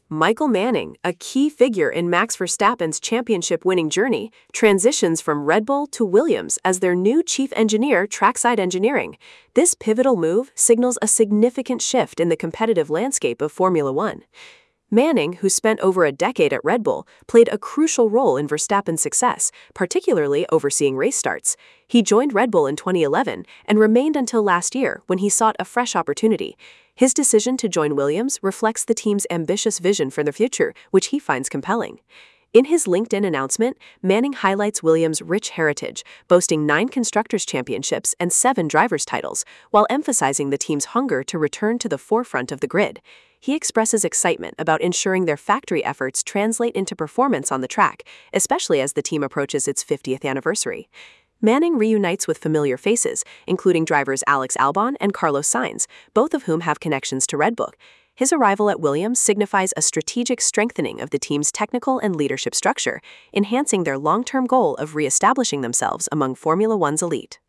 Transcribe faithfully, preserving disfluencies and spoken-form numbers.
Michael Manning, a key figure in Max Verstappen's championship-winning journey, transitions from Red Bull to Williams as their new chief engineer trackside engineering. This pivotal move signals a significant shift in the competitive landscape of Formula One. Manning, who spent over a decade at Red Bull, played a crucial role in Verstappen's success, particularly overseeing race starts. He joined Red Bull in twenty eleven and remained until last year when he sought a fresh opportunity. His decision to join Williams reflects the team's ambitious vision for the future, which he finds compelling. In his LinkedIn announcement, Manning highlights Williams' rich heritage, boasting nine Constructors' Championships and seven Drivers' titles, while emphasizing the team's hunger to return to the forefront of the grid. He expresses excitement about ensuring their factory efforts translate into performance on the track, especially as the team approaches its fiftieth anniversary. Manning reunites with familiar faces, including drivers Alex Albon and Carlos Sainz, both of whom have connections to Red Bull. His arrival at Williams signifies a strategic strengthening of the team's technical and leadership structure, enhancing their long-term goal of re-establishing themselves among Formula One's elite.